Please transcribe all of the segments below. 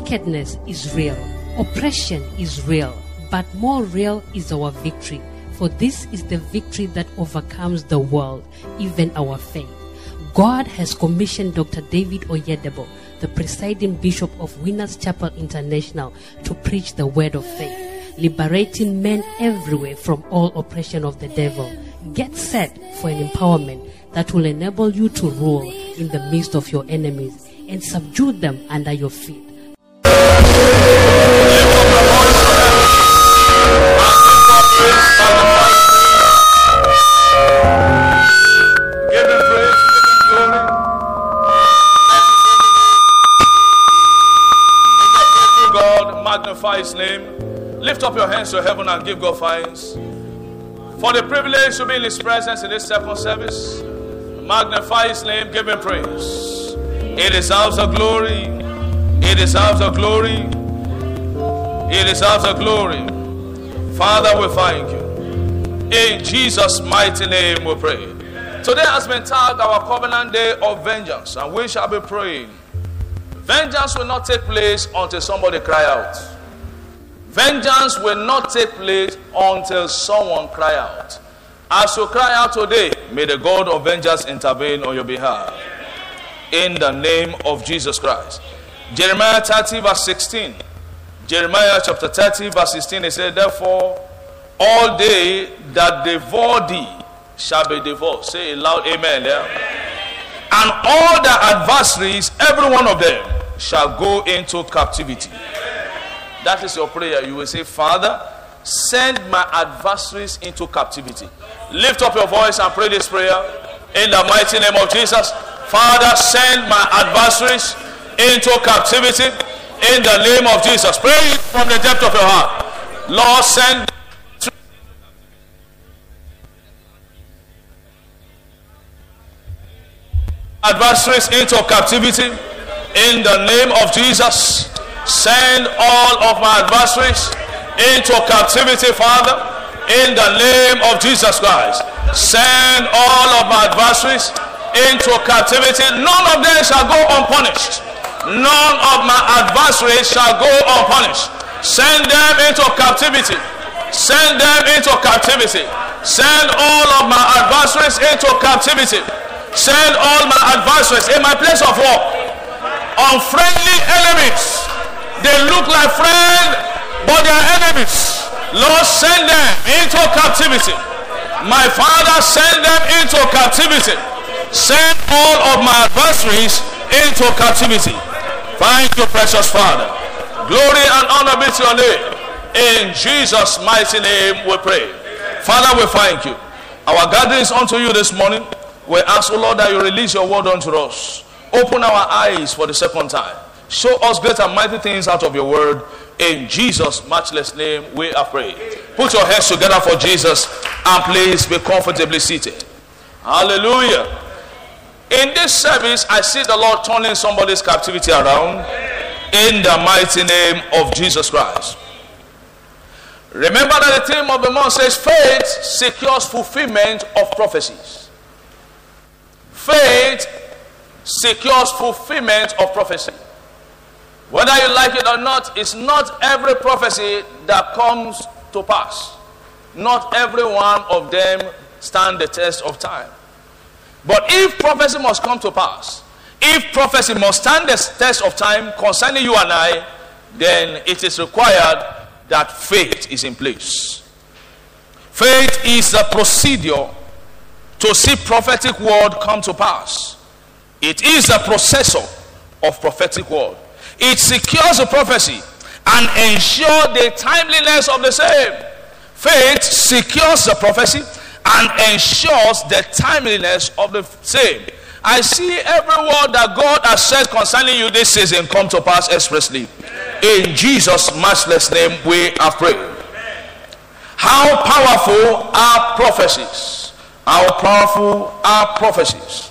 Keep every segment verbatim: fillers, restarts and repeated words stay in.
Wickedness is real. Oppression is real. But more real is our victory. For this is the victory that overcomes the world, even our faith. God has commissioned Doctor David Oyedepo, the presiding bishop of Winners Chapel International, to preach the word of faith, liberating men everywhere from all oppression of the devil. Get set for an empowerment that will enable you to rule in the midst of your enemies and subdue them under your feet. Magnify his name. Lift up your hands to heaven and give God thanks for the privilege to be in his presence in this second service. Magnify his name, give him praise. It deserves the glory. It deserves the glory. It deserves the glory. Father, we thank you. In Jesus' mighty name we pray. Today has been tagged our covenant day of vengeance, and we shall be praying. Vengeance will not take place until somebody cry out. Vengeance will not take place until someone cry out. As you cry out today, may the God of vengeance intervene on your behalf. In the name of Jesus Christ. Jeremiah thirty verse sixteen. Jeremiah chapter thirty verse sixteen, it said, therefore, all they that devour thee shall be devoured. Say it loud, amen. Yeah? And all the adversaries, every one of them, shall go into captivity. That is your prayer. You will say, Father, send my adversaries into captivity. Lift up your voice and pray this prayer in the mighty name of Jesus. Father, send my adversaries into captivity in the name of Jesus. Pray from the depth of your heart. Lord, send adversaries into captivity in the name of Jesus. Send all of my adversaries into captivity, Father, in the name of Jesus Christ. Send all of my adversaries into captivity. None of them shall go unpunished. None of my adversaries shall go unpunished. Send them into captivity. Send them into captivity. Send all of my adversaries into captivity. Send all my adversaries in my place of work. Unfriendly enemies. They look like friends, but they are enemies. Lord, send them into captivity. My Father, send them into captivity. Send all of my adversaries into captivity. Thank you, precious Father. Glory and honor be to your name. In Jesus' mighty name we pray. Father, we thank you. Our gathering is unto you this morning. We ask, O Lord, that you release your word unto us. Open our eyes for the second time. Show us great and mighty things out of your word. In Jesus' matchless name we are praying. Put your hands together for Jesus and please be comfortably seated. Hallelujah. In this service, I see the Lord turning somebody's captivity around in the mighty name of Jesus Christ. Remember that the theme of the month says faith secures fulfillment of prophecies. Faith secures fulfillment of prophecy. Whether you like it or not, it's not every prophecy that comes to pass. Not every one of them stand the test of time. But if prophecy must come to pass, if prophecy must stand the test of time concerning you and I, then it is required that faith is in place. Faith is the procedure to see prophetic word come to pass. It is the processor of prophetic word. It secures a prophecy and ensures the timeliness of the same. Faith secures the prophecy and ensures the timeliness of the same. I see every word that God has said concerning you this season come to pass expressly. In Jesus' matchless name we are praying. How powerful are prophecies? How powerful are prophecies?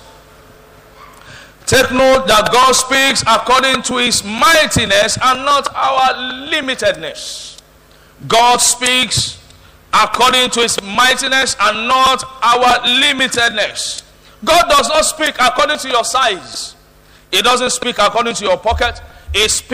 Take note that God speaks according to his mightiness and not our limitedness. God speaks according to his mightiness and not our limitedness. God does not speak according to your size. He doesn't speak according to your pocket. He speaks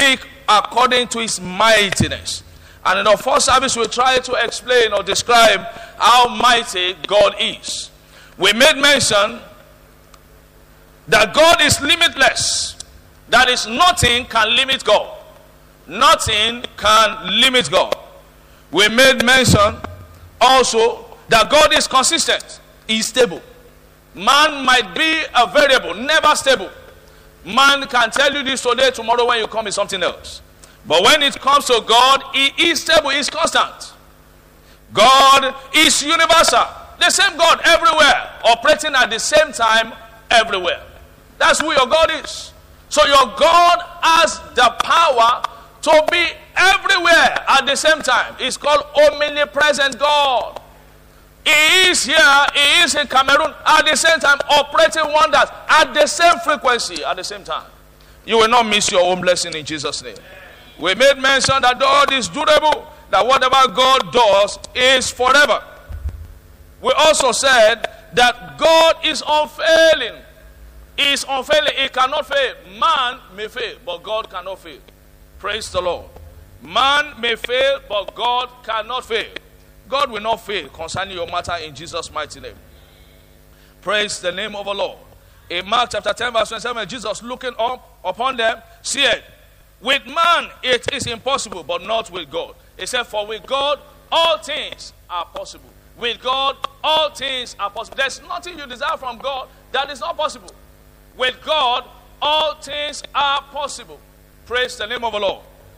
according to his mightiness. And in our first service, we try to explain or describe how mighty God is. We made mention that God is limitless. That is, nothing can limit God. Nothing can limit God. We made mention also that God is consistent. He is stable. Man might be a variable, never stable. Man can tell you this today, tomorrow when you come is something else. But when it comes to God, he is stable, he is constant. God is universal. The same God everywhere, operating at the same time everywhere. That's who your God is. So your God has the power to be everywhere at the same time. It's called omnipresent God. He is here, he is in Cameroon at the same time, operating wonders at the same frequency at the same time. You will not miss your own blessing in Jesus' name. We made mention that God is durable, that whatever God does is forever. We also said that God is unfailing. He is unfailing. He cannot fail. Man may fail, but God cannot fail. Praise the Lord. Man may fail, but God cannot fail. God will not fail concerning your matter in Jesus' mighty name. Praise the name of the Lord. In Mark chapter ten, verse twenty-seven, Jesus looking up upon them said, with man it is impossible, but not with God. He said, for with God all things are possible. With God all things are possible. There's nothing you desire from God that is not possible. With God all things are possible. Praise the name of the Lord.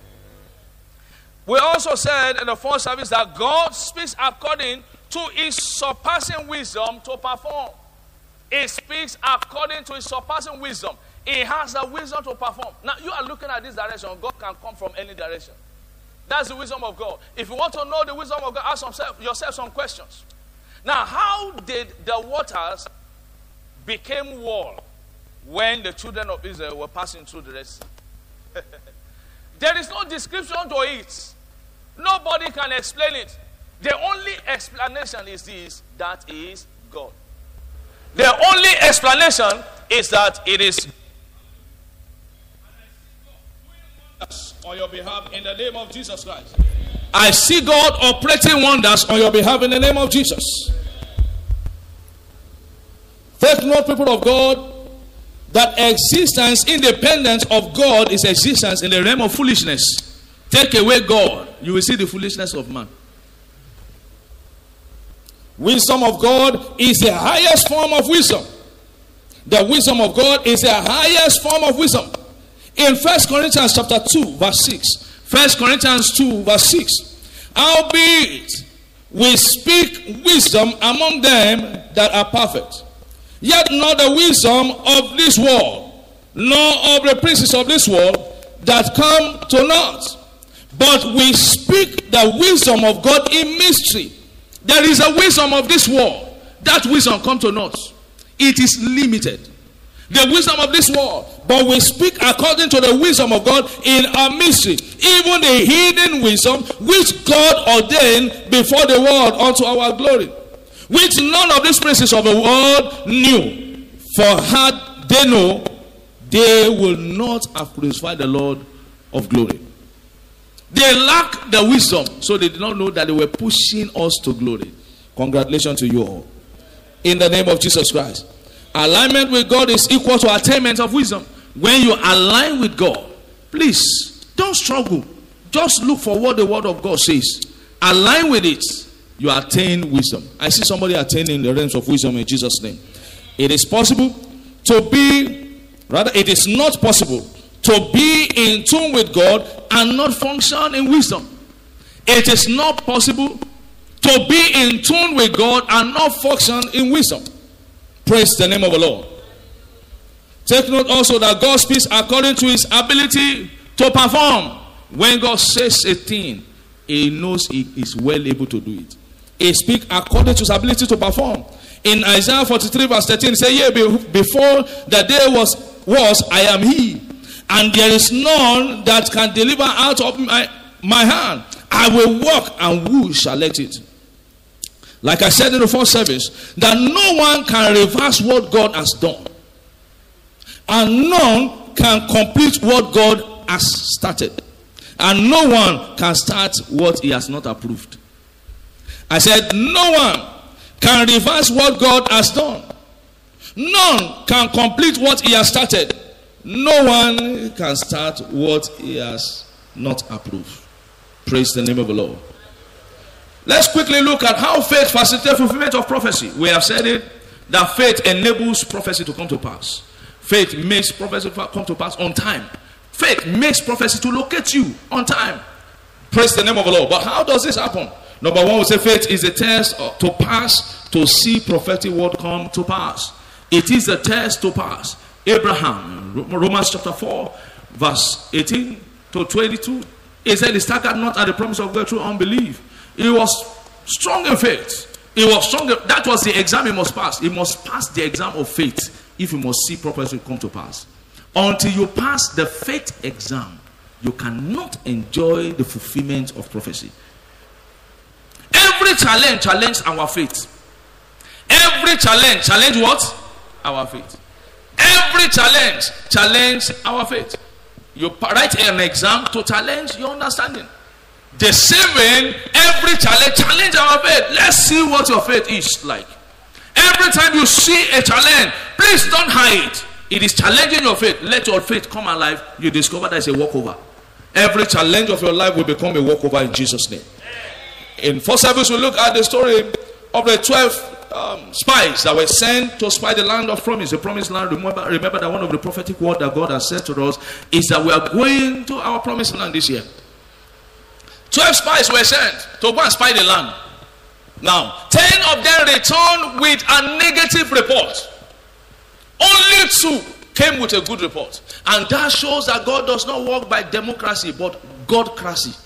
We also said in the first service that God speaks according to his surpassing wisdom to perform. He speaks according to his surpassing wisdom. He has the wisdom to perform. Now, you are looking at this direction. God can come from any direction. That's the wisdom of God. If you want to know the wisdom of God, ask yourself, yourself some questions. Now, how did the waters become wall when the children of Israel were passing through the Red Sea? There is no description to it. Nobody can explain it. The only explanation is this, that is God. The only explanation is that it is on your behalf in the name of Jesus Christ. I see God operating wonders on your behalf in the name of Jesus. Take note, people of God, that existence independent of God is existence in the realm of foolishness. Take away God, you will see the foolishness of man. Wisdom of God is the highest form of wisdom. The wisdom of God is the highest form of wisdom. In First Corinthians chapter two, verse six. First Corinthians two, verse six. Howbeit, we speak wisdom among them that are perfect, yet not the wisdom of this world, nor of the princes of this world that come to naught. But we speak the wisdom of God in mystery. There is a wisdom of this world. That wisdom come to naught. It is limited. The wisdom of this world. But we speak according to the wisdom of God in a mystery. Even the hidden wisdom which God ordained before the world unto our glory, which none of these princes of the world knew. For had they known, they will not have crucified the Lord of glory. They lack the wisdom, so they did not know that they were pushing us to glory. Congratulations to you all. In the name of Jesus Christ. Alignment with God is equal to attainment of wisdom. When you align with God, please don't struggle. Just look for what the word of God says. Align with it. You attain wisdom. I see somebody attaining the realms of wisdom in Jesus' name. It is possible to be, rather, it is not possible to be in tune with God and not function in wisdom. It is not possible to be in tune with God and not function in wisdom. Praise the name of the Lord. Take note also that God speaks according to his ability to perform. When God says a thing, he knows he is well able to do it. He speaks according to his ability to perform. In Isaiah forty-three verse thirteen, it says, yea, before the day was, was, I am he. And there is none that can deliver out of my, my hand. I will walk, and who shall let it? Like I said in the first service, that no one can reverse what God has done. And none can complete what God has started. And no one can start what he has not approved. I said, no one can reverse what God has done. None can complete what he has started. No one can start what he has not approved. Praise the name of the Lord. Let's quickly look at how faith facilitates fulfillment of prophecy. We have said it, that faith enables prophecy to come to pass. Faith makes prophecy come to pass on time. Faith makes prophecy to locate you on time. Praise the name of the Lord. But how does this happen? Number one, we say faith is a test to pass to see prophetic word come to pass. It is a test to pass. Abraham, Romans chapter four, verse eighteen to twenty-two. He said, he staggered not at the promise of God through unbelief. He was strong in faith. He was strong. That was the exam he must pass. He must pass the exam of faith if he must see prophecy come to pass. Until you pass the faith exam, you cannot enjoy the fulfillment of prophecy. Every challenge challenges our faith. Every challenge challenge what? Our faith. Every challenge challenge our faith. You write an exam to challenge your understanding. The same way, every challenge challenge our faith. Let's see what your faith is like. Every time you see a challenge, please don't hide. It is challenging your faith. Let your faith come alive. You discover that it's a walkover. Every challenge of your life will become a walkover in Jesus' name. In first service, we look at the story of the twelve um, spies that were sent to spy the land of promise. The promised land. Remember, remember that one of the prophetic words that God has said to us is that we are going to our promised land this year. Twelve spies were sent to go and spy the land. Now, ten of them returned with a negative report. Only two came with a good report. And that shows that God does not work by democracy, but Godcracy.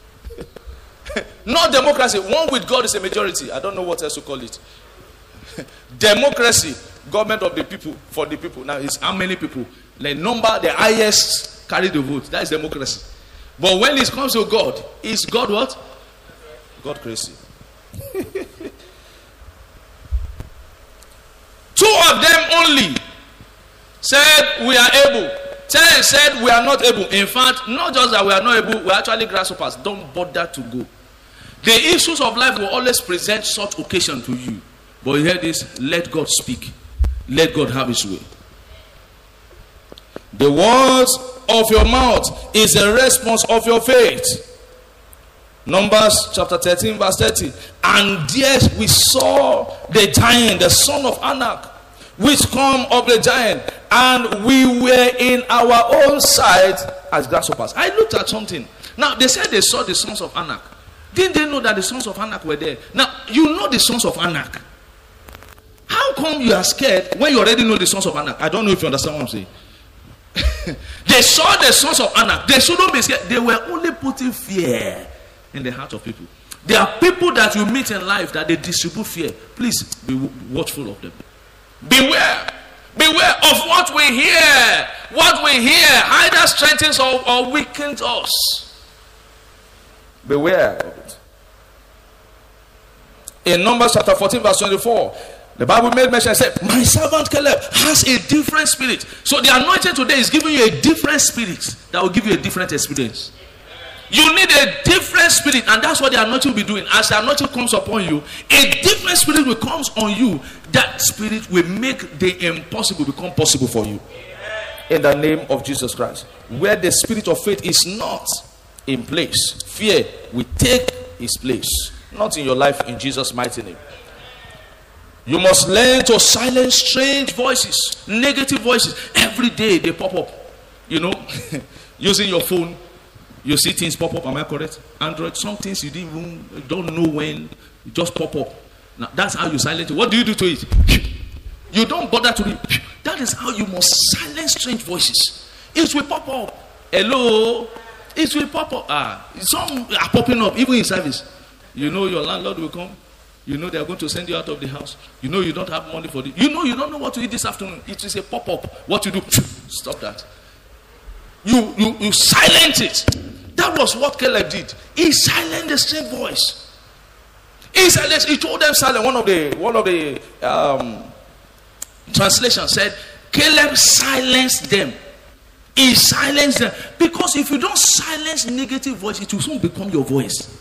Not democracy. One with God is a majority. I don't know what else to call it. Democracy, government of the people, for the people. Now, it's how many people? The number, the highest carry the vote. That is democracy. But when it comes to God, is God what? Godcracy. Two of them only said we are able. Ten said we are not able. In fact, not just that we are not able, we are actually grasshoppers. Don't bother to go. The issues of life will always present such occasion to you. But you hear this, let God speak. Let God have his way. The words of your mouth is a response of your faith. Numbers chapter thirteen verse thirty. And there we saw the giant, the son of Anak, which come of the giant, and we were in our own sight as grasshoppers. I looked at something. Now they said they saw the sons of Anak. Didn't they know that the sons of Anak were there? Now you know the sons of Anak. How come you are scared when you already know the sons of Anak? I don't know if you understand what I'm saying. They saw the sons of Anak. They shouldn't be scared. They were only putting fear in the heart of people. There are people that you meet in life that they distribute fear. Please be watchful of them. Beware. Beware of what we hear. What we hear either strengthens or, or weakens us. Beware of it. In Numbers chapter fourteen verse twenty-four, the Bible made mention and said, my servant Caleb has a different spirit. So the anointing today is giving you a different spirit that will give you a different experience. You need a different spirit, and that's what the anointing will be doing. As the anointing comes upon you, a different spirit will come on you. That spirit will make the impossible become possible for you. In the name of Jesus Christ. Where the spirit of faith is not in place, fear will take its place. Not in your life, in Jesus' mighty name. You must learn to silence strange voices, negative voices. Every day they pop up. You know, using your phone, you see things pop up. Am I correct? Android, some things you didn't even, don't know when, it just pop up. Now that's how you silence it. What do you do to it? You don't bother to read. That is how you must silence strange voices. It will pop up. Hello, it will pop up. Ah, some are popping up even in service. You know your landlord will come. You know they are going to send you out of the house. You know you don't have money for it. You know you don't know what to eat this afternoon. It is a pop-up. What you do? Stop that. You, you, you silence it. That was what Caleb did. He silenced the strange voice. He silenced. He told them silent. One of the one of the um, translations said, Caleb silenced them. He silenced them. Because if you don't silence negative voice, it will soon become your voice.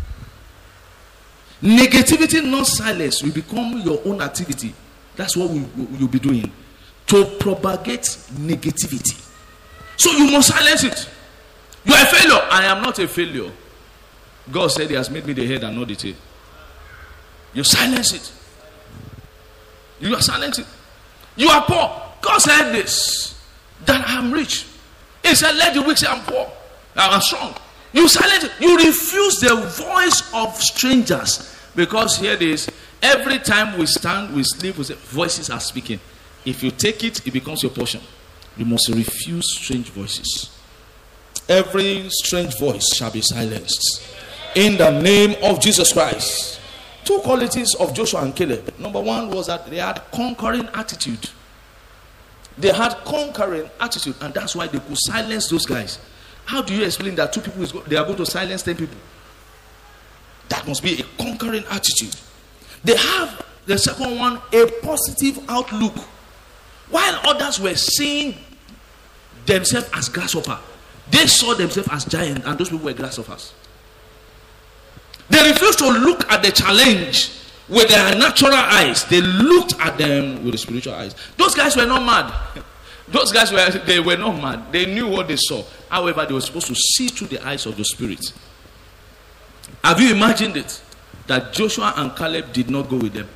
Negativity not silenced will become your own activity. That's what we, we, you'll be doing. To propagate negativity. So you must silence it. You are a failure. I am not a failure. God said he has made me the head and not the tail. You silence it. You are silencing. You are poor. God said this, that I am rich. He said, let the weak say I'm poor. I am strong. You silence it. You refuse the voice of strangers. Because here it is. Every time we stand, we sleep, we say, voices are speaking. If you take it, it becomes your portion. You must refuse strange voices. Every strange voice shall be silenced. In the name of Jesus Christ. Two qualities of Joshua and Caleb. Number one was that they had conquering attitude. They had conquering attitude, and that's why they could silence those guys. How do you explain that two people is go- they are going to silence ten people? That must be a conquering attitude. They have the second one, a positive outlook. While others were seeing themselves as grasshopper, they saw themselves as giant, and those people were grasshoppers. They refused to look at the challenge with their natural eyes. They looked at them with the spiritual eyes. Those guys were not mad. Those guys were they were not mad. They knew what they saw. However, they were supposed to see through the eyes of the spirit. Have you imagined it? That Joshua and Caleb did not go with them.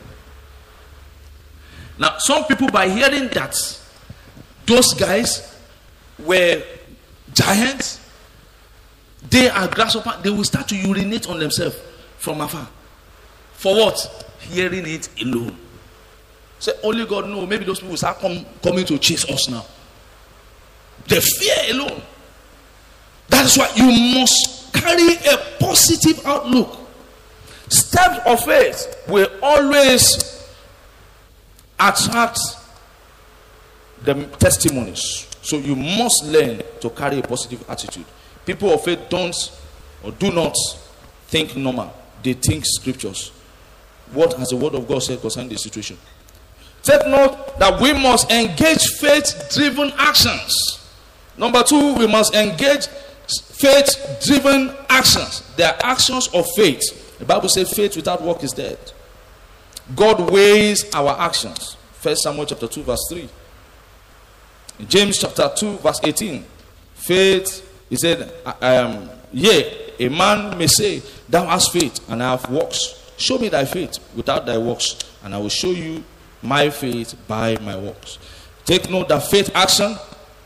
Now, some people, by hearing that those guys were giants, they are grasshopper, they will start to urinate on themselves from afar. For what? Hearing it alone. Say, only God knows. Maybe those people start come, coming to chase us now. The fear alone. That is why you must carry a positive outlook. Steps of faith will always attract the testimonies. So you must learn to carry a positive attitude. People of faith don't or do not think normal. They think scriptures. What has the word of God said concerning the situation? Take note that we must engage faith-driven actions. Number two, we must engage faith-driven actions. They are actions of faith. The Bible says faith without work is dead. God weighs our actions. First Samuel chapter two verse three. In James chapter two verse eighteen. Faith, he said, um, yea, a man may say, thou hast faith and I have works. Show me thy faith without thy works, and I will show you my faith by my works. Take note that faith action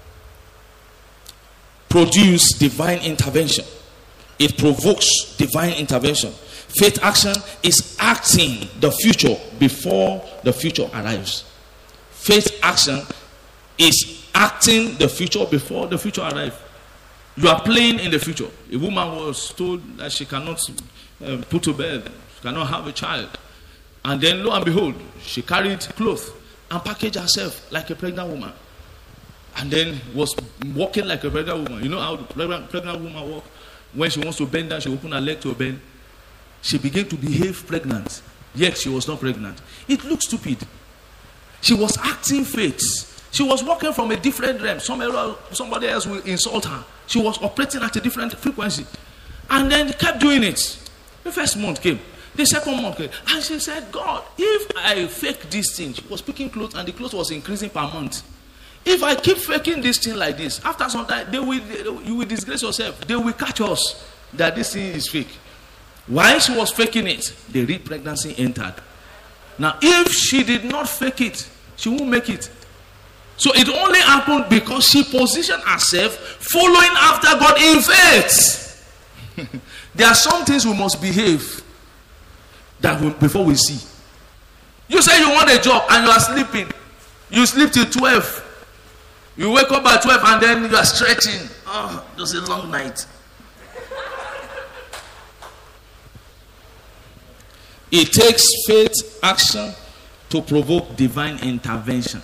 produces divine intervention. It provokes divine intervention. Faith action is acting the future before the future arrives. Faith action is acting the future before the future arrives. You are playing in the future. A woman was told that she cannot uh, put to bed, she cannot have a child. And then lo and behold, she carried clothes and packaged herself like a pregnant woman. And then was walking like a pregnant woman. You know how the pregnant, pregnant woman walk? When she wants to bend down, she open her leg to bend. She began to behave pregnant. Yet she was not pregnant. It looks stupid. She was acting faith. She was walking from a different realm. Somebody else will insult her. She was operating at a different frequency. And then kept doing it. The first month came. The second month came. And she said, God, if I fake this thing, she was picking clothes and the clothes was increasing per month. If I keep faking this thing like this, after some time, they will, they will, you will disgrace yourself. They will catch us that this thing is fake. While she was faking it, the real pregnancy entered. Now, if she did not fake it, she won't make it. So it only happened because she positioned herself following after God in faith. There are some things we must behave that we, before we see. You say you want a job and you are sleeping. You sleep till twelve. You wake up at twelve and then you are stretching. Oh, it was a long night. It takes faith action to provoke divine intervention.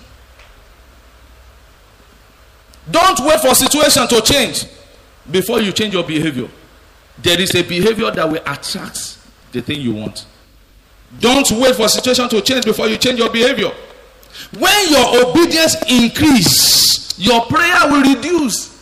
Don't wait for situation to change before you change your behavior. There is a behavior that will attract the thing you want. Don't wait for situation to change before you change your behavior. When your obedience increases, your prayer will reduce.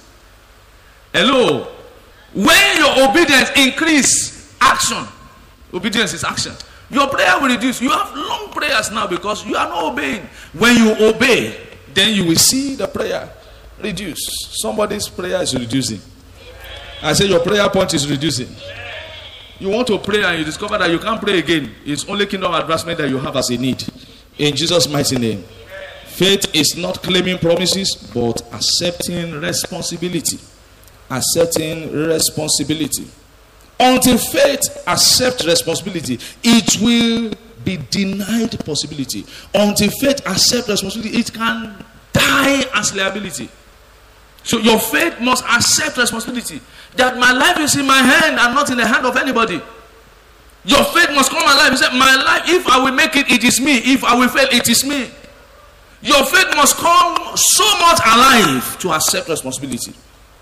Hello. When your obedience increase, action. Obedience is action. Your prayer will reduce. You have long prayers now because you are not obeying. When you obey, then you will see the prayer reduce. Somebody's prayer is reducing. I say your prayer point is reducing. You want to pray and you discover that you can't pray again. It's only kingdom advancement that you have as a need. In Jesus' mighty name. Faith is not claiming promises, but accepting responsibility. Accepting responsibility. Until faith accepts responsibility, it will be denied possibility. Until faith accepts responsibility, it can die as liability. So your faith must accept responsibility. That my life is in my hand and not in the hand of anybody. Your faith must come alive. You say, my life, if I will make it, it is me. If I will fail, it is me. Your faith must come so much alive to accept responsibility.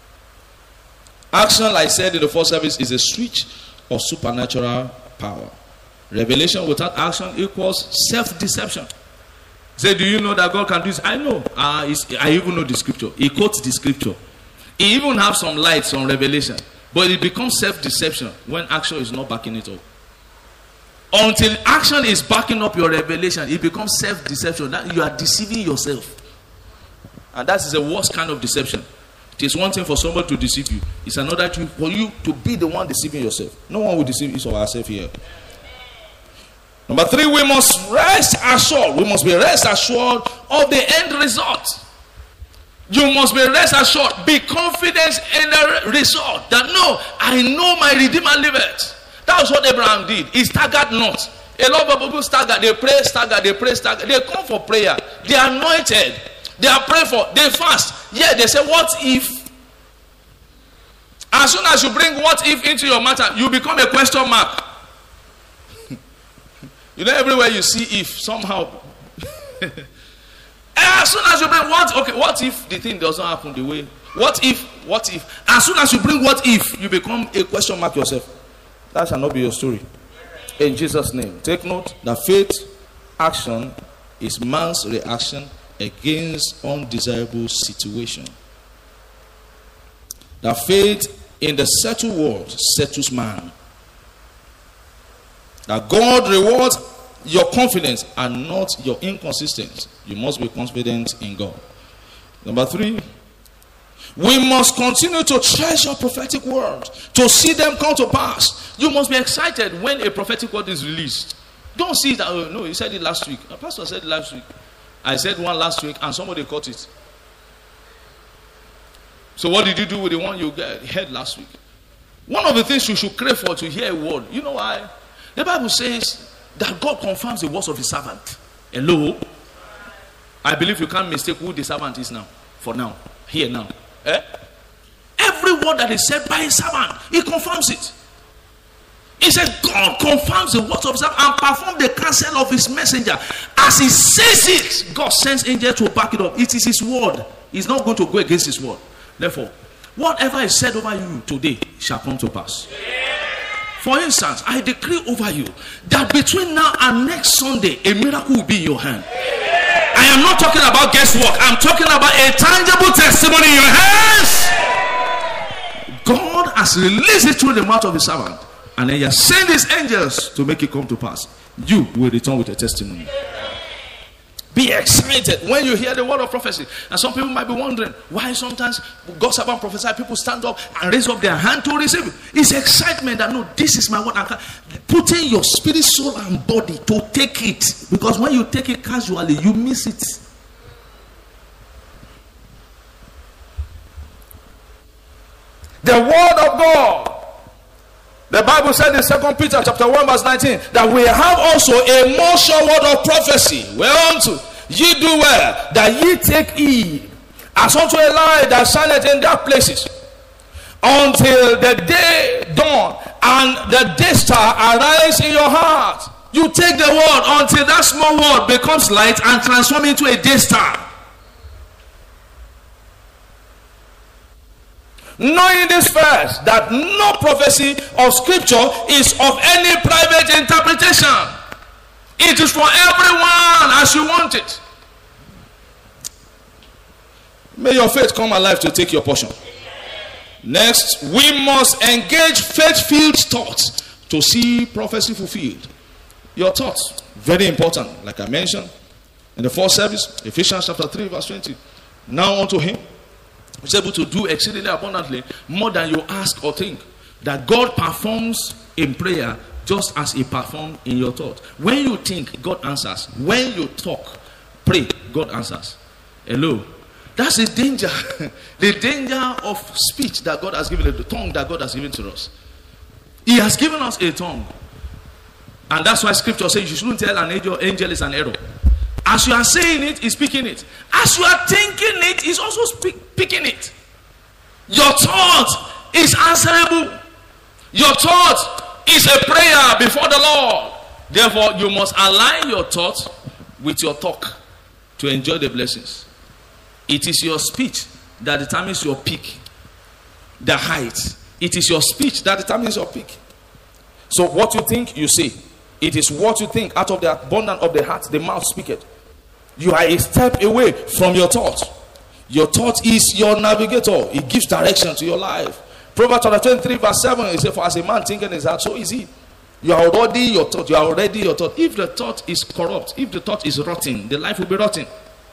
Action, like I said in the first service, is a switch of supernatural power. Revelation without action equals self-deception. Say, do you know that God can do this? I know. Uh, I even know the scripture. He quotes the scripture. He even have some lights on Revelation. But it becomes self-deception when action is not backing it up. Until action is backing up your revelation, it becomes self-deception. That you are deceiving yourself. And that is the worst kind of deception. It is one thing for somebody to deceive you. It's another thing for you to be the one deceiving yourself. No one will deceive us or ourselves here. Number three, we must rest assured. We must be rest assured of the end result. You must be rest assured. Be confident in the result. That no, I know my Redeemer liveth. That was what Abraham did. He staggered not. A lot of people stagger. They pray, stagger. They pray, stagger. They come for prayer. They are anointed. They are praying for. They fast. Yeah, they say, what if? As soon as you bring what if into your matter, you become a question mark. You know, everywhere you see if, somehow. As soon as you bring what, okay, what if the thing doesn't happen the way? What if, what if? As soon as you bring what if, you become a question mark yourself. That shall not be your story. In Jesus' name. Take note that faith action is man's reaction against undesirable situation. That faith in the settled world settles man. That God rewards your confidence and not your inconsistency. You must be confident in God. Number three, we must continue to treasure prophetic words to see them come to pass. You must be excited when a prophetic word is released. Don't see that, oh, no, he said it last week. A pastor said it last week. I said one last week and somebody caught it. So what did you do with the one you heard last week? One of the things you should crave for to hear a word. You know why? The Bible says that God confirms the words of his servant. Hello? I believe you can't mistake who the servant is now. For now. Here now. Eh? Every word that is said by his servant, he confirms it. He said God confirms the words of his servant and performs the counsel of his messenger. As he says it, God sends angels to back it up. It is his word. He's not going to go against his word. Therefore, whatever is said over you today shall come to pass. For instance, I decree over you that between now and next Sunday, a miracle will be in your hand. I am not talking about guesswork. I'm talking about a tangible testimony in your hands. God has released it through the mouth of his servant. And then he has sent his angels to make it come to pass. You will return with a testimony. Be excited when you hear the word of prophecy. And some people might be wondering why sometimes God's servant prophesy, people stand up and raise up their hand to receive it. It's excitement that no, this is my word. Putting your spirit, soul, and body to take it. Because when you take it casually, you miss it. The word of God. The Bible said in Second Peter chapter one verse nineteen that we have also a more sure word of prophecy. Whereunto ye do well that ye take heed, as unto a light that shineth in dark places, until the day dawn and the day star arise in your heart. You take the word until that small word becomes light and transform into a day star. Knowing this first, that no prophecy of scripture is of any private interpretation. It is for everyone as you want it. May your faith come alive to take your portion. Next, we must engage faith-filled thoughts to see prophecy fulfilled. Your thoughts, very important. Like I mentioned in the first service, Ephesians chapter three, verse twenty. Now unto him who is able to do exceedingly abundantly more than you ask or think, that God performs in prayer just as he performed in your thought. When you think, God answers. When you talk, pray, God answers. Hello. That's the danger. The danger of speech that God has given, the tongue that God has given to us. He has given us a tongue. And that's why scripture says you shouldn't tell an angel, angel is an error. As you are saying it, he's speaking it. As you are thinking it, he's also speak, picking it. Your thought is answerable. Your thought is a prayer before the Lord. Therefore, you must align your thought with your talk to enjoy the blessings. It is your speech that determines your peak, the height. It is your speech that determines your peak. So what you think, you say. It is what you think. Out of the abundance of the heart, the mouth speaketh. You are a step away from your thought. Your thought is your navigator. It gives direction to your life. Proverbs chapter twenty-three verse seven, it says, for as a man thinking in his heart, so is he. You are already your thought. You are already your thought. If the thought is corrupt, if the thought is rotten, the life will be rotten.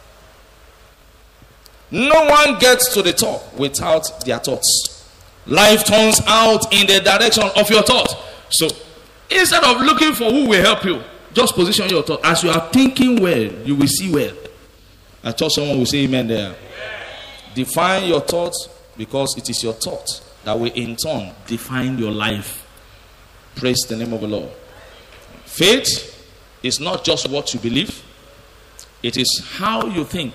No one gets to the top without their thoughts. Life turns out in the direction of your thought. So instead of looking for who will help you, just position your thought. As you are thinking well, you will see well. I thought someone will say amen there. Define your thoughts, because it is your thought that will in turn define your life. Praise the name of the Lord. Faith is not just what you believe. It is how you think.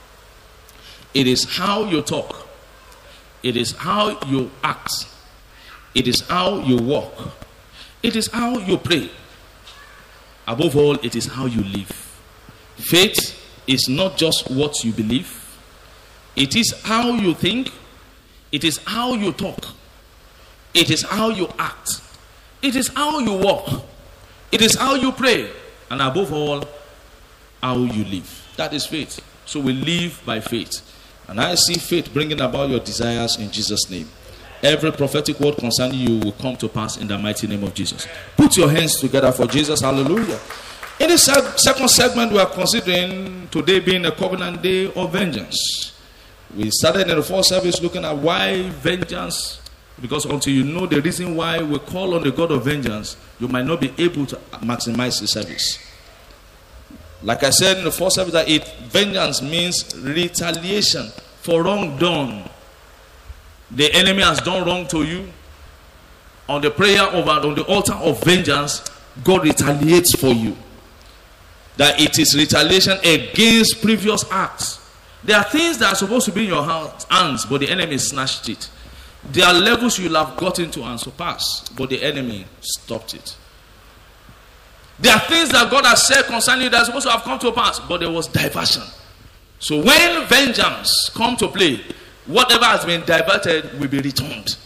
It is how you talk. It is how you act. It is how you walk. It is how you pray. Above all, it is how you live. Faith is not just what you believe. It is how you think. It is how you talk. It is how you act. It is how you walk. It is how you pray. And above all, how you live. That is faith. So we live by faith. And I see faith bringing about your desires in Jesus' name. Every prophetic word concerning you will come to pass in the mighty name of Jesus. Put your hands together for Jesus. Hallelujah. In the second segment, we are considering today being a covenant day of vengeance. We started in the first service looking at why vengeance, because until you know the reason why we call on the God of vengeance, you might not be able to maximize the service. Like I said in the first service, that it vengeance means retaliation for wrong done. The enemy has done wrong to you. On the prayer of on the altar of vengeance, God retaliates for you. That it is retaliation against previous acts. There are things that are supposed to be in your hands, but the enemy snatched it. There are levels you'll have gotten to and surpassed, but the enemy stopped it. There are things that God has said concerning you that are supposed to have come to pass, but there was diversion. So when vengeance comes to play, whatever has been diverted will be returned.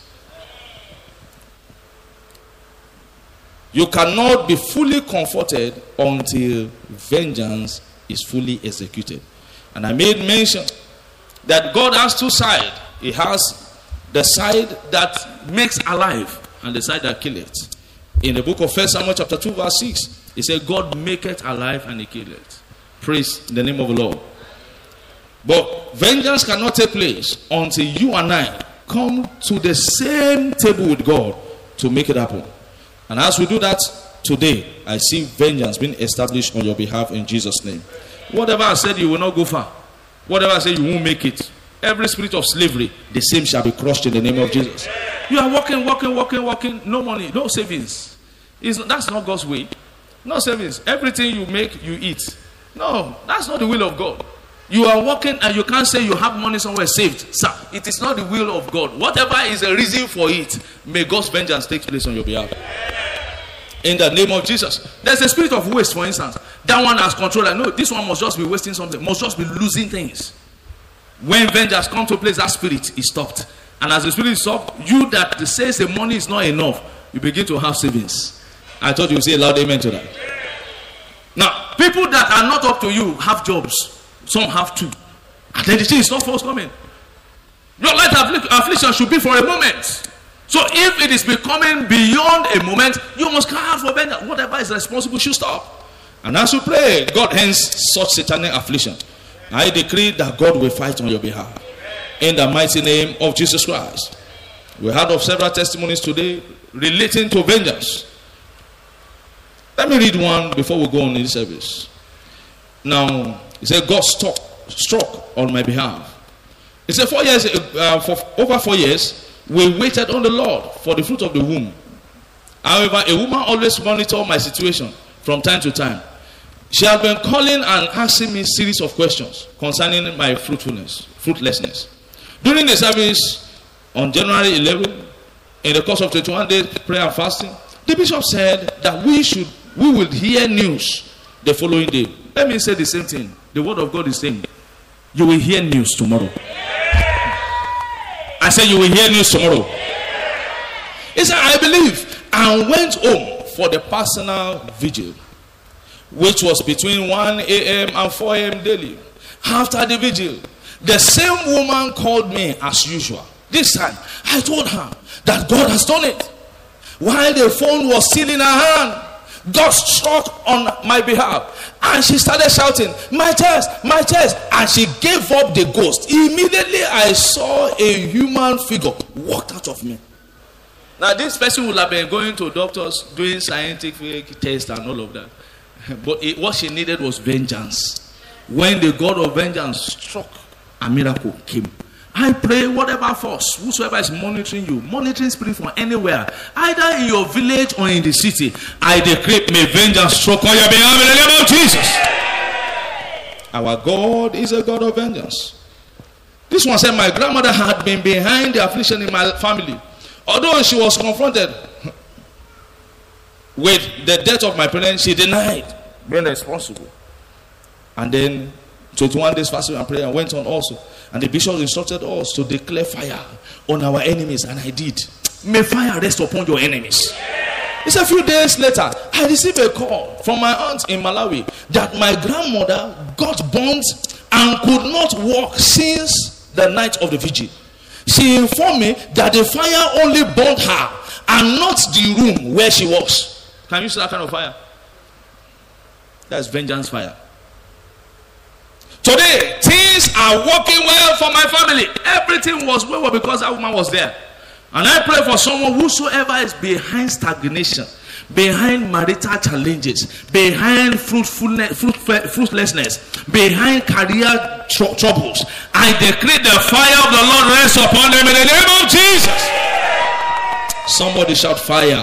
You cannot be fully comforted until vengeance is fully executed. And I made mention that God has two sides. He has the side that makes alive and the side that killeth. In the book of First Samuel chapter two verse six, it said, God maketh alive and he killeth. Praise the name of the Lord. But vengeance cannot take place until you and I come to the same table with God to make it happen. And as we do that today, I see vengeance being established on your behalf in Jesus' name. Whatever I said, you will not go far. Whatever I said, you won't make it. Every spirit of slavery, the same shall be crushed in the name of Jesus. You are walking, walking, walking, walking, no money, no savings. It's, that's not God's way. No savings. Everything you make, you eat. No, that's not the will of God. You are walking and you can't say you have money somewhere saved. Sir, it is not the will of God. Whatever is the reason for it, may God's vengeance take place on your behalf. In the name of Jesus. There's a spirit of waste, for instance. That one has control. I know this one must just be wasting something, must just be losing things. When vengeance comes to place, that spirit is stopped. And as the spirit is stopped, you that says the money is not enough, you begin to have savings. I thought you would say a loud amen to that. Now, people that are not up to you have jobs. Some have two. And then the thing is not forthcoming. Your light afflic- affliction should be for a moment. So if it is becoming beyond a moment, you must cry out for vengeance. Whatever is responsible should stop. And as you pray, God ends such satanic affliction. I decree that God will fight on your behalf. In the mighty name of Jesus Christ. We heard of several testimonies today relating to vengeance. Let me read one before we go on in the service. Now, he said, God struck, struck on my behalf. He said, four years, uh, for over four years, we waited on the Lord for the fruit of the womb. However, a woman always monitors my situation from time to time. She had been calling and asking me a series of questions concerning my fruitfulness, fruitlessness. During the service on January eleventh, in the course of twenty-one days prayer and fasting, the bishop said that we should we will hear news the following day. Let me say the same thing. The word of God is saying, you will hear news tomorrow. I said you will hear news tomorrow. He said, I believe, and went home for the personal vigil, which was between one a.m. and four a.m. daily. After the vigil, the same woman called me as usual. This time, I told her that God has done it. While the phone was still in her hand, God struck on my behalf, and she started shouting, my chest, my chest, and she gave up the ghost. Immediately I saw a human figure walked out of me. Now this person would have been going to doctors, doing scientific tests and all of that, but it, what she needed was vengeance. When the God of vengeance struck, a miracle came. I pray whatever force, whosoever is monitoring you, monitoring spirit from anywhere, either in your village or in the city, I decree, may vengeance struck on your behalf in the name of Jesus. Our God is a God of vengeance. This one said, my grandmother had been behind the affliction in my family. Although she was confronted with the death of my parents, she denied being responsible. And then twenty-one days fasting and prayer went on also. And the bishop instructed us to declare fire on our enemies, and I did. May fire rest upon your enemies. It's a few days later, I received a call from my aunt in Malawi that my grandmother got burnt and could not walk since the night of the vigil. She informed me that the fire only burned her and not the room where she was. Can you see that kind of fire? That's vengeance fire. Today, things are working well for my family. Everything was well because that woman was there. And I pray for someone whosoever is behind stagnation, behind marital challenges, behind fruitfulness, fruit, fruitlessness, behind career tr- troubles. I decree the fire of the Lord rests upon them in the name of Jesus. Somebody shout fire.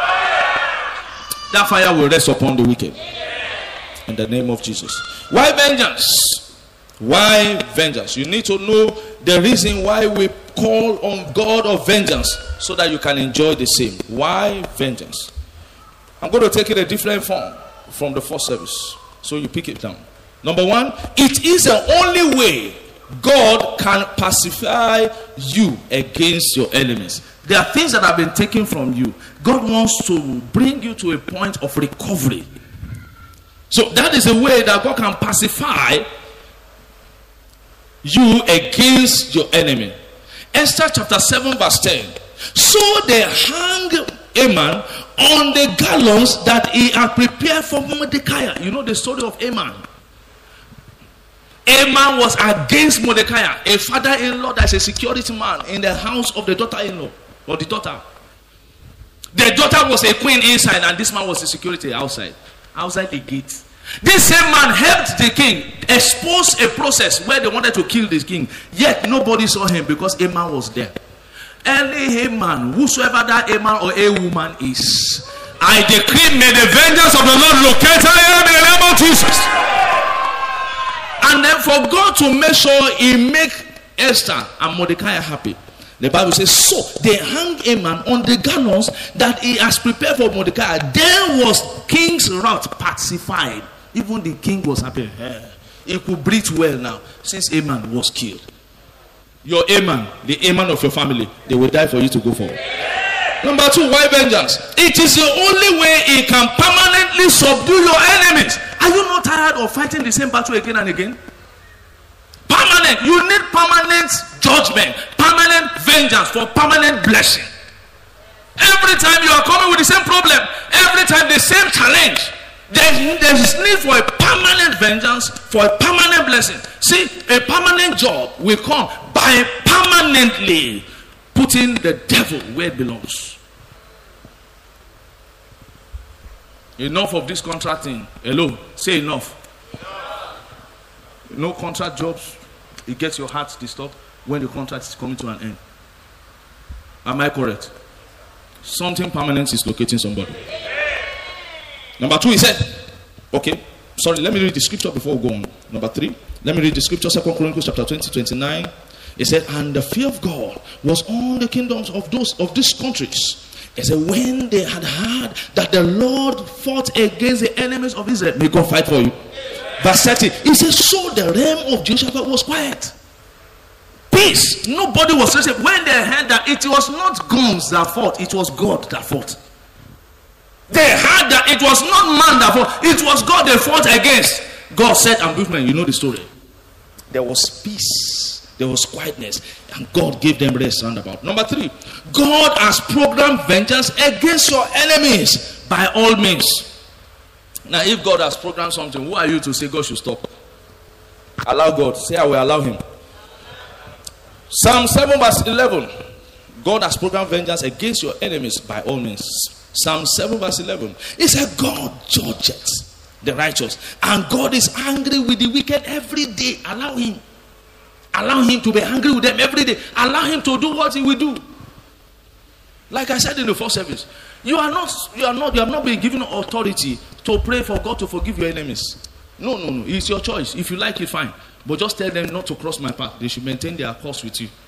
That fire will rest upon the wicked. In the name of Jesus. Why vengeance? Why vengeance? You need to know the reason why we call on God of vengeance, so that you can enjoy the same. Why vengeance? I'm going to take it a different form from the first service, so you pick it down. Number one, it is the only way God can pacify you against your enemies. There are things that have been taken from you. God wants to bring you to a point of recovery. So that is a way that God can pacify you against your enemy. Esther chapter seven verse ten. So they hung Haman on the gallows that he had prepared for Mordecai. You know the story of Haman. Haman was against Mordecai, a father-in-law that's a security man in the house of the daughter-in-law or the daughter. The daughter was a queen inside, and this man was a security outside. Outside the gate. This same man helped the king expose a process where they wanted to kill the king, yet nobody saw him because Haman was there. Any Haman, whosoever that Haman or a woman is, I decree, may the vengeance of the Lord locate her in the name of Jesus. And then for God to make sure he make Esther and Mordecai happy, the Bible says, so they hung Haman on the gallows that he has prepared for Mordecai. There was king's wrath pacified. Even the king was happy. He could breathe well now, since Haman was killed. Your Haman, the Haman of your family, they will die for you to go for. Number two, why vengeance? It is the only way he can permanently subdue your enemies. Are you not tired of fighting the same battle again and again? Permanent. You need permanent judgment. vengeance for permanent blessing. Every time you are coming with the same problem, every time the same challenge, there, there is need for a permanent vengeance, for a permanent blessing. See, a permanent job will come by permanently putting the devil where it belongs. Enough of this contracting. Hello, say enough. No contract jobs. It gets your heart disturbed when the contract is coming to an end. Am I correct? Something permanent is locating somebody. Number two, he said, okay, sorry, let me read the scripture before we go on. Number three, let me read the scripture, Second Chronicles chapter twenty, twenty-nine. It said, and the fear of God was on the kingdoms of those of these countries. It said, when they had heard that the Lord fought against the enemies of Israel, may God fight for you. Verse thirty, he says, so the realm of Jehoshaphat was quiet. Peace. Nobody was stressed. When they heard that it was not guns that fought, it was God that fought. They heard that it was not man that fought, it was God they fought against. God said, ambushment, you know the story. There was peace, there was quietness, and God gave them rest roundabout. Number three, God has programmed vengeance against your enemies by all means. Now, if God has programmed something, who are you to say God should stop? Allow God. Say, I will allow him. Psalm seven verse eleven. God has programmed vengeance against your enemies by all means. Psalm seven verse eleven. It said, God judges the righteous, and God is angry with the wicked every day. Allow him. Allow him to be angry with them every day. Allow him to do what he will do. Like I said in the first service, you are not, you are not, you have not been given authority to pray for God to forgive your enemies. No, no, no. It's your choice. If you like it, fine. But just tell them not to cross my path. They should maintain their course with you.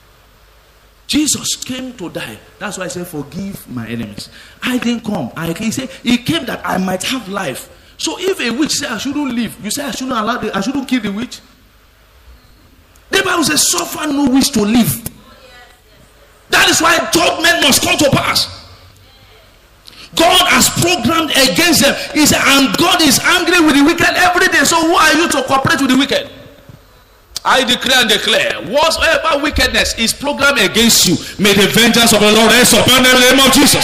Jesus came to die. That's why I said, forgive my enemies. I didn't come. I, he said, he came that I might have life. So if a witch says I shouldn't live, you say I shouldn't allow the, I shouldn't kill the witch. The Bible says, suffer no witch to live. That is why judgment must come to pass. God has programmed against them. He said, and God is angry with the wicked every day. So who are you to cooperate with the wicked? I declare and declare, whatsoever wickedness is programmed against you, may the vengeance of the Lord rest upon the name of Jesus.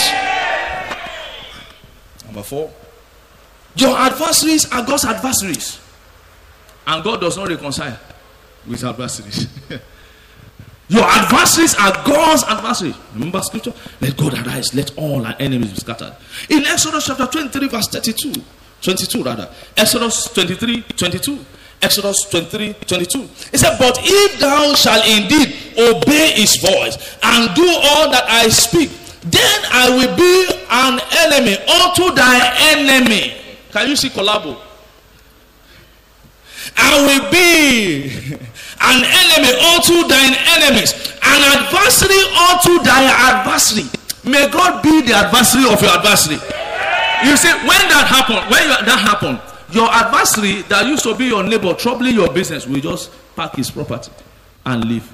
Number four, your adversaries are God's adversaries, and God does not reconcile with adversaries. Your adversaries are God's adversaries. Remember scripture? Let God arise, let all our enemies be scattered. In Exodus chapter twenty-three verse thirty-two, twenty-two rather. Exodus twenty-three, twenty-two. Exodus twenty-three, twenty-two. It said, but if thou shalt indeed obey his voice and do all that I speak, then I will be an enemy unto thy enemy. Can you see collabo? I will be an enemy unto thine enemies, an adversary unto thy adversary. May God be the adversary of your adversary. You see, when that happened, when that happened, your adversary that used to be your neighbor, troubling your business, will just pack his property and leave.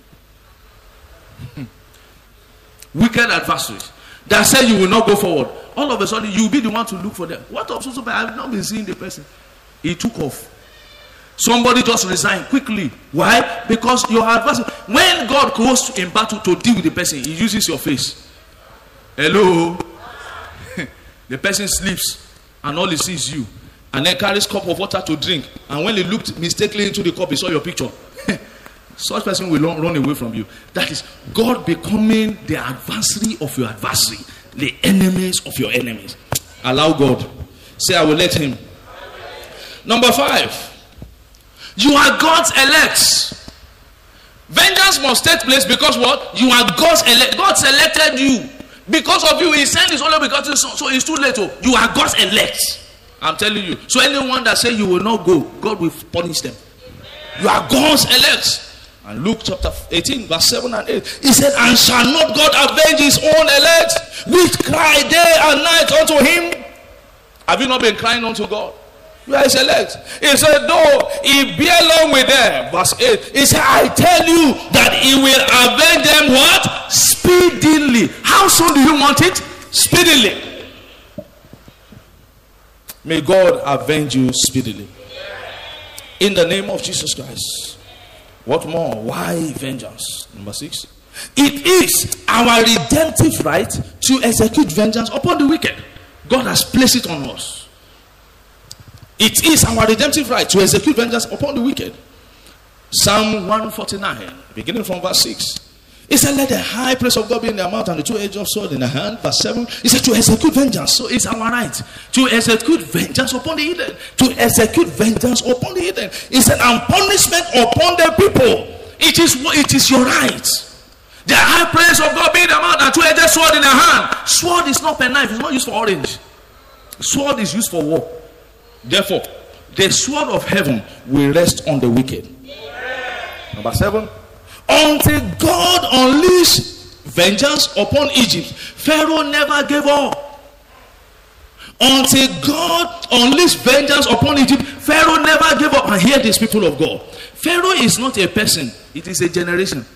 Wicked adversaries that said you will not go forward, all of a sudden you will be the one to look for them. What of so I have not been seeing the person. He took off. Somebody just resigned quickly. Why? Because your adversary, when God goes in battle to deal with the person, he uses your face. Hello. The person sleeps and all he sees is you, and then carries cup of water to drink, and when he looked mistakenly into the cup, he saw your picture. Such person will run away from you. That is God becoming the adversary of your adversary, the enemies of your enemies. Allow God. Say, I will let him. Number five, you are God's elect. Vengeance must take place because what? You are God's elect. God selected you. Because of you, he sent his only begotten son. So it's too late. Oh. You are God's elect. I'm telling you. So anyone that say you will not go, God will punish them. You are God's elect. And Luke chapter eighteen, verse seven and eight. He said, and shall not God avenge his own elect, which cry day and night unto him? Have you not been crying unto God? You are his elect. He said, no, he be along with them. Verse eight. He said, I tell you that he will avenge them what? Speedily. How soon do you want it? Speedily. May God avenge you speedily. In the name of Jesus Christ. What more? Why vengeance? Number six. It is our redemptive right to execute vengeance upon the wicked. God has placed it on us. It is our redemptive right to execute vengeance upon the wicked. Psalm one forty-nine, beginning from verse six. He said, let the high praise of God be in their mouth and the two-edged sword in their hand. Verse seven. He said, to execute vengeance. So it's our right to execute vengeance upon the hidden. To execute vengeance upon the hidden. He said, and punishment upon the people. It is, it is your right. The high praise of God be in their mouth and two-edged sword in their hand. Sword is not a knife. It's not used for orange. Sword is used for war. Therefore, the sword of heaven will rest on the wicked. Number seven. Until God unleashed vengeance upon Egypt, Pharaoh never gave up. Until God unleashed vengeance upon Egypt, Pharaoh never gave up. And hear this, people of God. Pharaoh is not a person, it is a generation.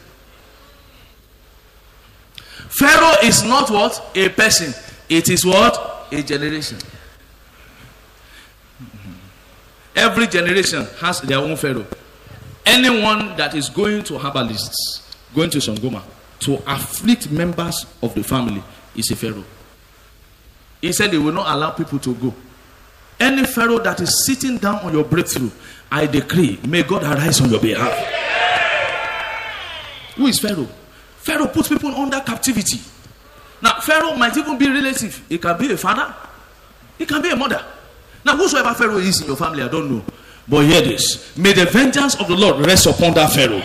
Pharaoh is not what? A person. It is what? A generation. Every generation has their own Pharaoh. Anyone that is going to herbalists, going to Sangoma, to afflict members of the family is a Pharaoh. He said he will not allow people to go. Any Pharaoh that is sitting down on your breakthrough, I decree, may God arise on your behalf. Who is Pharaoh? Pharaoh puts people under captivity. Now, Pharaoh might even be relative. It can be a father. It can be a mother. Now, whosoever Pharaoh is in your family, I don't know. But hear this. May the vengeance of the Lord rest upon that Pharaoh.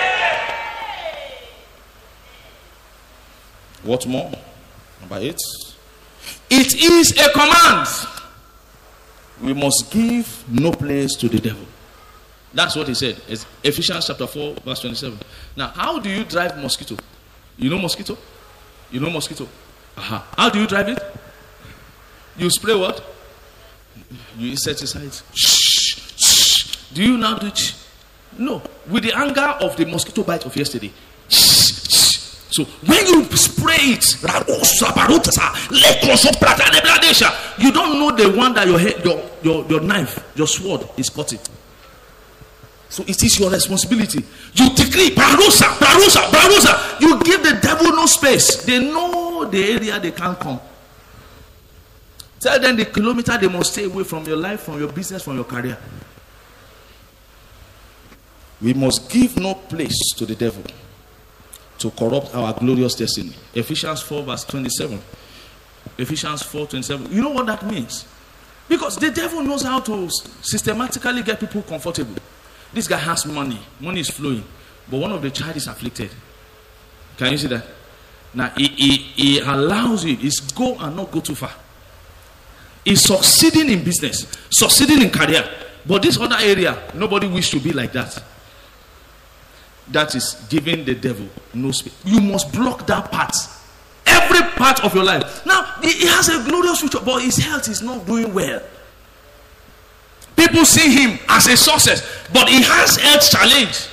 What more? Number eight. It is a command. We must give no place to the devil. That's what he said. It's Ephesians chapter four, verse twenty-seven. Now, how do you drive mosquito? You know mosquito? You know mosquito? Aha. How do you drive it? You spray what? You insecticide. Shh, shh. Do you now do it? No. With the anger of the mosquito bite of yesterday. Shh, shh. So when you spray it, you don't know the one that your head, your, your, your knife, your sword is cutting. So it is your responsibility. You decree, Barusa, Barusa, Barusa. You give the devil no space. They know the area they can't come. Tell them the kilometer they must stay away from your life, from your business, from your career. We must give no place to the devil to corrupt our glorious destiny. Ephesians four verse twenty-seven. Ephesians four twenty-seven. You know what that means? Because the devil knows how to systematically get people comfortable. This guy has money. Money is flowing. But one of the child is afflicted. Can you see that? Now, he, he, he allows you. It's go and not go too far. He's succeeding in business. Succeeding in career. But this other area, nobody wishes to be like that. That is giving the devil no space. You must block that part. Every part of your life. Now, he has a glorious future, but his health is not doing well. People see him as a success, but he has health challenge.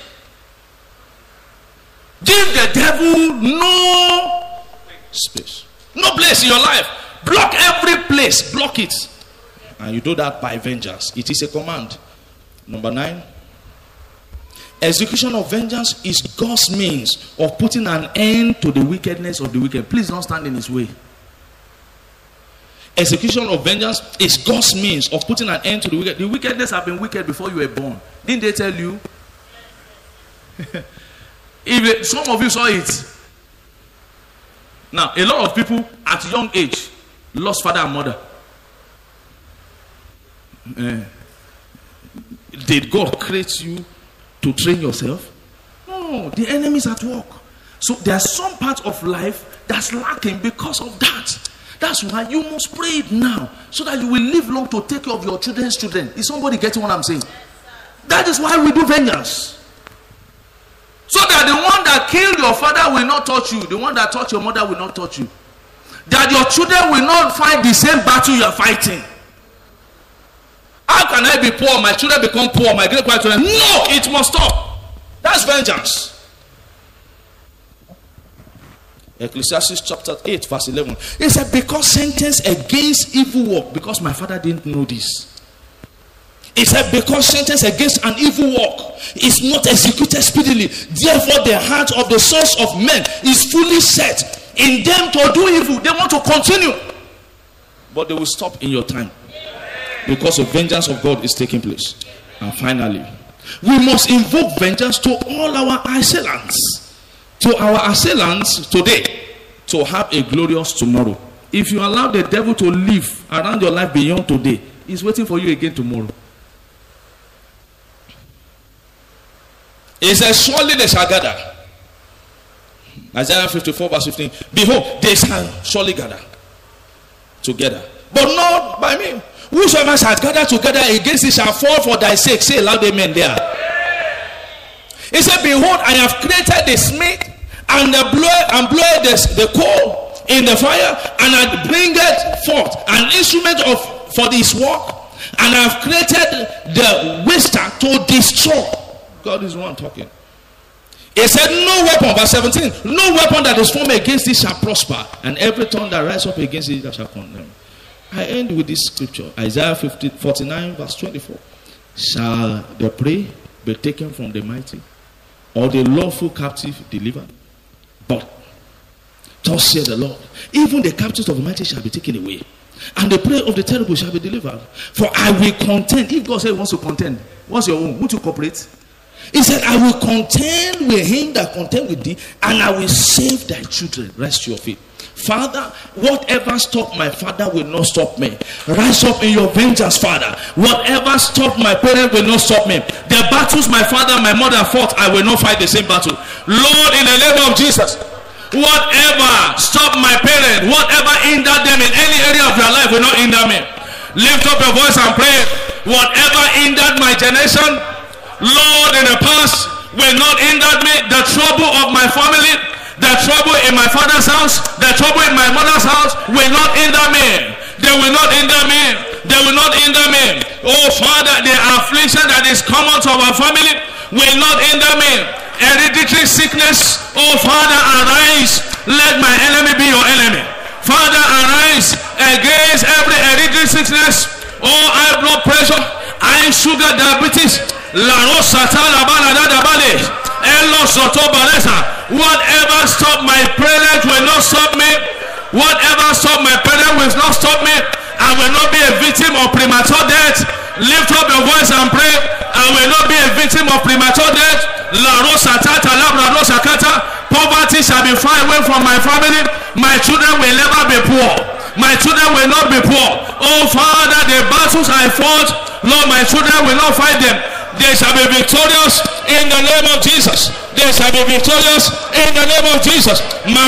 Give the devil no space, no place in your life. Block every place. Block it, and you do that by vengeance. It is a command. Number nine. Execution of vengeance is God's means of putting an end to the wickedness of the wicked. Please don't stand in his way. Execution of vengeance is God's means of putting an end to the wicked. The wickedness have been wicked before you were born. Didn't they tell you? If some of you saw it. Now, a lot of people at a young age lost father and mother. Uh, did God create you to train yourself? No, the enemy is at work. So there's some part of life that's lacking because of that. That's why you must pray it now, so that you will live long to take care of your children's children. Is somebody getting what I'm saying? That is why we do vengeance. So that the one that killed your father will not touch you. The one that touched your mother will not touch you. That your children will not fight the same battle you are fighting. How can I be poor? My children become poor. My great grandchildren. No, it must stop. That's vengeance. Ecclesiastes chapter eight, verse eleven. It said, because sentence against evil work, because my father didn't know this. He said, because sentence against an evil work is not executed speedily, therefore the heart of the sons of men is fully set in them to do evil. They want to continue, but they will stop in your time, because the vengeance of God is taking place. And finally, we must invoke vengeance to all our assailants, to our assailants today, to have a glorious tomorrow. If you allow the devil to live around your life beyond today, he's waiting for you again tomorrow. He says, surely they shall gather. Isaiah fifty-four verse fifteen. Behold, they shall surely gather together, but not by me. Whosoever shall gather together against thee shall fall for thy sake. Say loud amen there. He said, behold, I have created the smith and the blower and blower the, the coal in the fire, and I bringeth forth an instrument of for this work, and I have created the waster to destroy. God is the one talking. He said, no weapon, verse seventeen, no weapon that is formed against thee shall prosper, and every tongue that rises up against thee shall condemn. I end with this scripture, Isaiah fifty, forty-nine verse twenty-four. Shall the prey be taken from the mighty, or the lawful captive delivered? But thus saith the Lord, even the captives of the mighty shall be taken away, and the prey of the terrible shall be delivered. For I will contend. If God said he wants to contend, what's your own? Won't you cooperate? He said, I will contend with him that contend with thee, and I will save thy children. Rest your feet. Father, whatever stopped my father will not stop me. Rise up in your vengeance, Father. Whatever stopped my parent will not stop me. The battles my father and my mother fought, I will not fight the same battle. Lord, in the name of Jesus, whatever stopped my parent, whatever hindered them in any area of their life will not hinder me. Lift up your voice and pray. Whatever hindered my generation, Lord, in the past will not hinder me. The trouble of my family, the trouble in my father's house, the trouble in my mother's house will not hinder me. They will not hinder me. They will not hinder me. Oh Father, the affliction that is common to our family will not hinder me. Hereditary sickness, oh Father, arise. Let my enemy be your enemy. Father, arise against every hereditary sickness. Oh, high blood pressure, high sugar, diabetes. Whatever stop my parents will not stop me. Whatever stop my parents will not stop me. I will not be a victim of premature death. Lift up your voice and pray. I will not be a victim of premature death. Poverty shall be far away from my family. My children will never be poor. My children will not be poor. Oh Father, the battles I fought, Lord, my children will not fight them. They shall be victorious in the name of Jesus. They shall be victorious in the name of Jesus.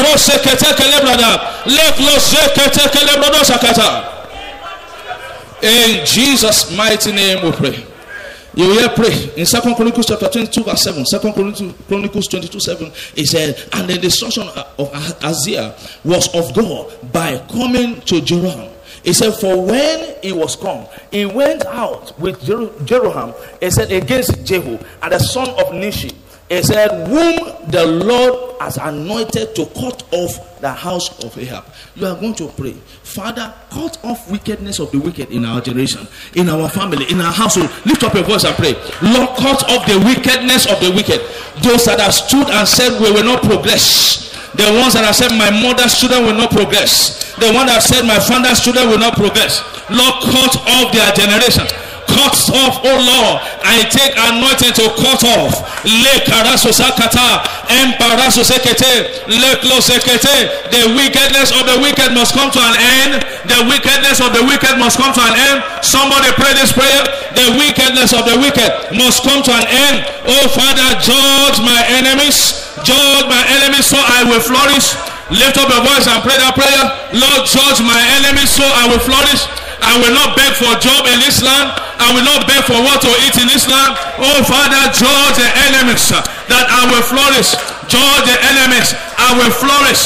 In Jesus' mighty name we pray. You will pray in Second Chronicles chapter twenty-two verse seven. Second Chronicles twenty-two seven. It said, and the destruction of Ahaziah was of God by coming to Jeroboam. He said, for when he was come, he went out with Jer- Jeroboam, he said, against Jehu and the son of Nishi. He said, whom the Lord has anointed to cut off the house of Ahab. You are going to pray, Father, cut off wickedness of the wicked in our generation, in our family, in our household. Lift up your voice and pray. Lord, cut off the wickedness of the wicked. Those that have stood and said we will not progress. The ones that have said my mother's children will not progress. The one that said my father's children will not progress. Lord, cut off their generation. Cut off, oh Lord. I take anointing to cut off. Le karaso sakata, emparaso sekete, le klosekete. The wickedness of the wicked must come to an end. The wickedness of the wicked must come to an end. Somebody pray this prayer. The wickedness of the wicked must come to an end. Oh Father, judge my enemies. Judge my enemies so I will flourish. Lift up your voice and pray that prayer. Lord, judge my enemies so I will flourish. I will not beg for a job in this land. I will not beg for what to eat in this land. Oh Father, judge the enemies that I will flourish. Judge the enemies, I will flourish.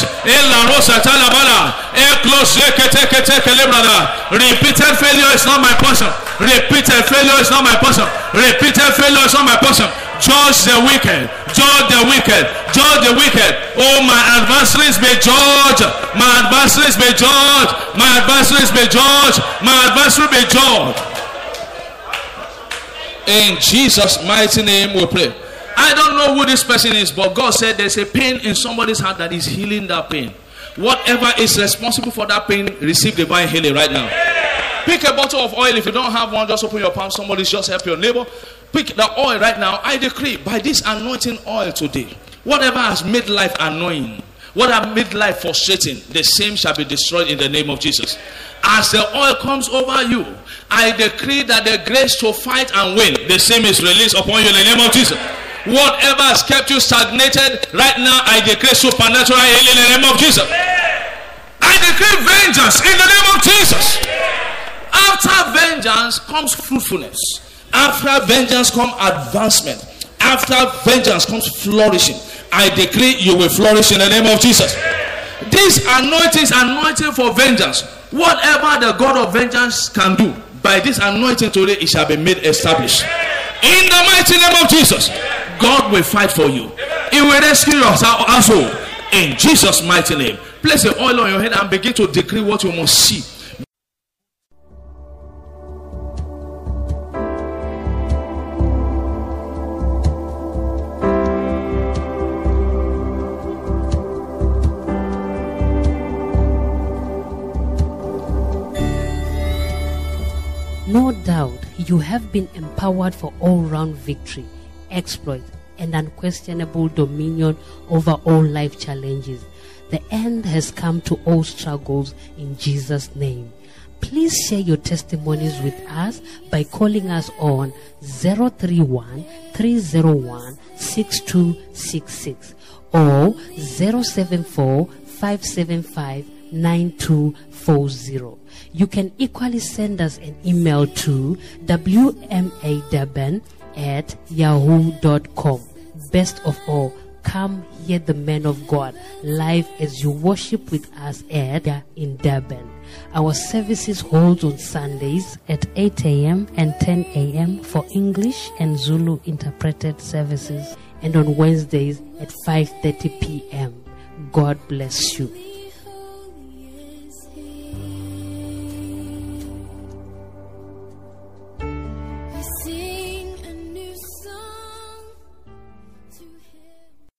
Repeated failure is not my portion. Repeated failure is not my portion. Repeated failure is not my portion. Judge the wicked. Judge the wicked. Judge the wicked. Oh, my adversaries be judged. My adversaries be judged. My adversaries be judged. My adversaries be judged. In Jesus' mighty name we pray. I don't know who this person is, but God said there's a pain in somebody's heart that is healing that pain. Whatever is responsible for that pain, receive divine healing right now. Pick a bottle of oil. If you don't have one, just open your palm. Somebody just help your neighbor. Pick the oil right now. I decree by this anointing oil today, whatever has made life annoying, what have made life frustrating, the same shall be destroyed in the name of Jesus. As the oil comes over you, I decree that the grace to fight and win, the same is released upon you in the name of Jesus. Whatever has kept you stagnated, right now I decree supernatural healing in the name of Jesus. I decree vengeance in the name of Jesus. After vengeance comes fruitfulness. After vengeance comes advancement. After vengeance comes flourishing. I decree you will flourish in the name of Jesus. This anointing is anointing for vengeance. Whatever the God of vengeance can do, by this anointing today, it shall be made established. In the mighty name of Jesus, God will fight for you. He will rescue your household. In Jesus' mighty name. Place the oil on your head and begin to decree what you must see. No doubt you have been empowered for all-round victory, exploit, and unquestionable dominion over all life challenges. The end has come to all struggles in Jesus' name. Please share your testimonies with us by calling us on zero three one, three zero one, six two six six or zero seven four, five seven five, nine two four zero. You can equally send us an email to w m a durban at yahoo dot com. Best of all, come hear the man of God live as you worship with us at in Durban. Our services hold on Sundays at eight a.m. and ten a.m. for English and Zulu interpreted services, and on Wednesdays at five thirty p.m. God bless you.